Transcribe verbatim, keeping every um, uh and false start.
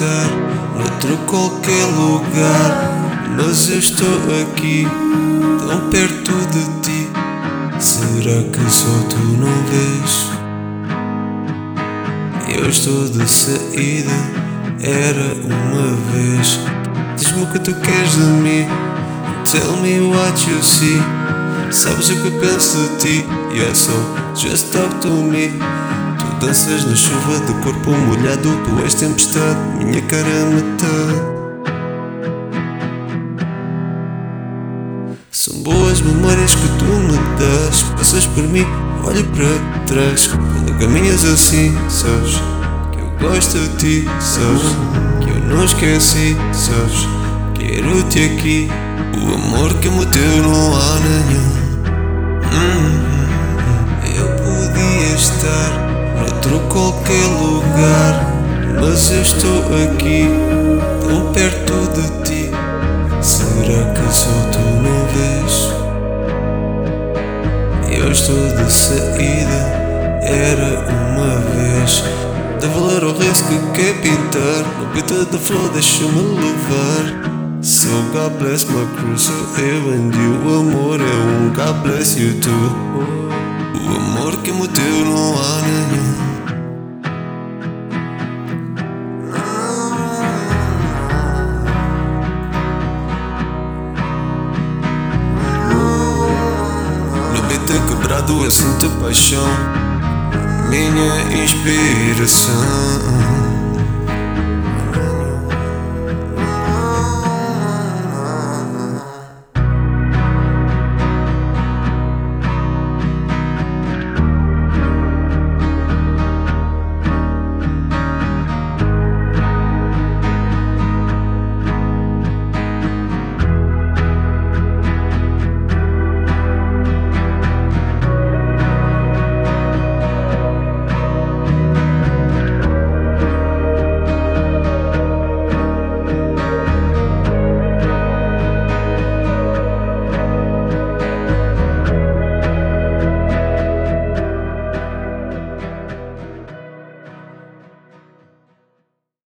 estar noutro qualquer lugar, mas eu estou aqui, tão perto de ti. Será que só tu não vês? Eu estou de saída, era uma vez. Diz-me o que tu queres de mim, tell me what you see. Sabes o que eu penso de ti, yeah, so just talk to me. Tu danças na chuva de corpo molhado, tu és tempestade, minha cara é metade. São boas memórias que tu me das, passas por mim, olho para trás. Quando caminhas assim, sabes que eu gosto de ti, sabes que eu não esqueci, sabes quero-te aqui. O amor que me deu não há nenhum. hum, Eu podia estar noutro qualquer lugar, mas eu estou aqui, tão perto de ti. Será que só tu não vês? Eu estou de saída, era uma vez. Dá valor ao resto que quer pintar, no beat da flor deixa-me levar. So God bless my crew, sou eu and you. O amor é um God bless you too. O amor que me deu não há nenhum. Quebrado eu sinto paixão, minha inspiração.